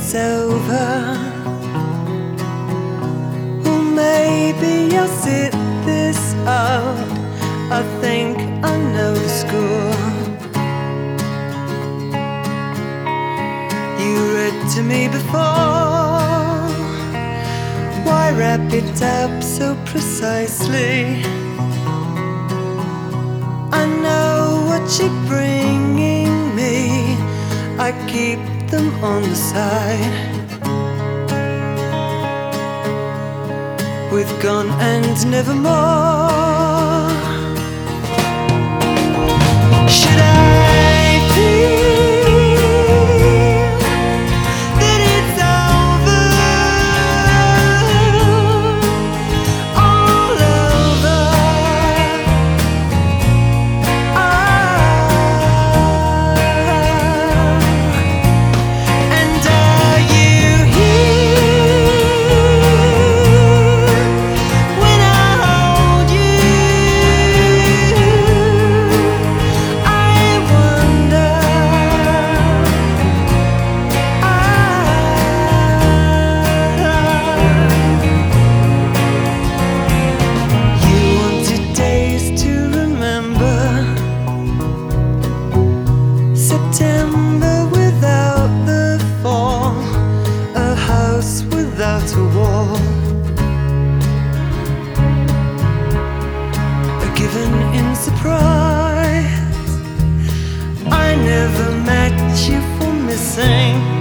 it's over. Well, maybe I'll sit this out. I think I know the score. You read to me before. Why wrap it up so precisely? I know what you're bringing me. I keep them on the side. With gone and nevermore. Should I feel that it's over, all over? And are you here when I hold you? I wonder. You wanted days to remember. September without the fall, a house without a wall, a given in surprise. I never met you for missing.